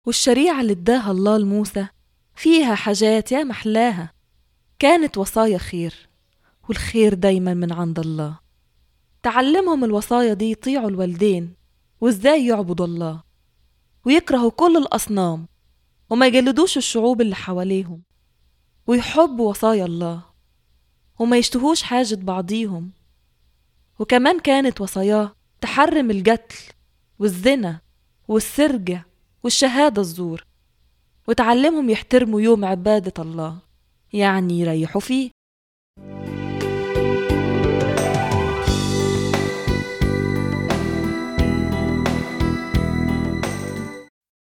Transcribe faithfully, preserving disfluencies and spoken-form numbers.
والشريعة اللي اداها الله لموسى فيها حاجات يا محلاها، كانت وصايا خير، والخير دايما من عند الله. تعلمهم الوصايا دي يطيعوا الوالدين وازاي يعبدوا الله، ويكرهوا كل الأصنام، وما يجلدوش الشعوب اللي حواليهم، ويحبوا وصايا الله، وما يشتهوش حاجة بعضيهم. وكمان كانت وصاياه تحرم القتل والزنا والسرقة والشهادة الزور، وتعلمهم يحترموا يوم عبادة الله، يعني يريحوا فيه